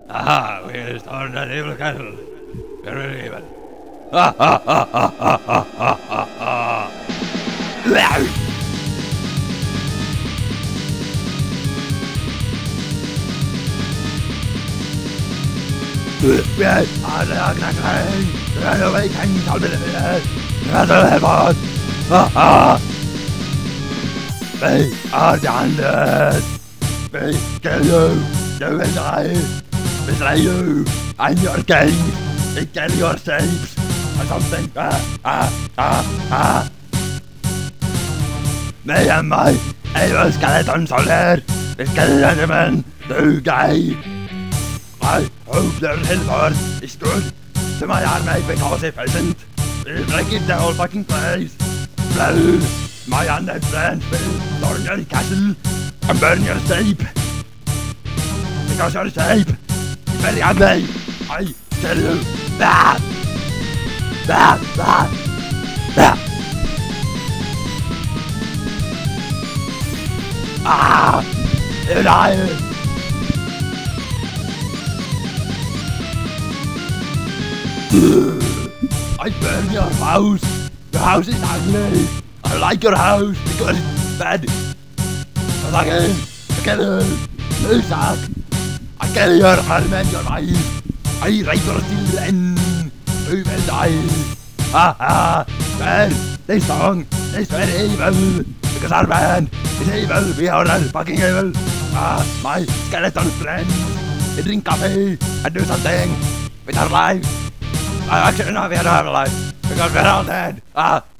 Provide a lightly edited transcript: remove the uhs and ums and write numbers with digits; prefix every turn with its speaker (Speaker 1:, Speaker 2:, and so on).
Speaker 1: Aha, we started an evil castle. Very evil. Ha ha ha ha ha ha ha ha. We are the undead. We kill you. You will die. Betray you and your king. We kill your shapes or something. Me and my evil skeleton soldier will kill anyone who die. I hope their Hilford is good to my army because if it isn't, we'll break it the whole fucking place. Blow my undead friends will storm your castle and burn your shape. Because your shape is very ugly. I tell you. Ah! Ah! Ah! Ah! Ah! You die! I burn your house. Your house is ugly. I like your house because it's bad. But again, I kill you. You suck. I kill your arm and your wife. I rape your children. You will die. Ha ha. Man, this song is very evil. Because our band is evil. We are all fucking evil. My skeleton friends. We drink coffee and do something with our lives. Actually, no, we are not alive because we're all dead.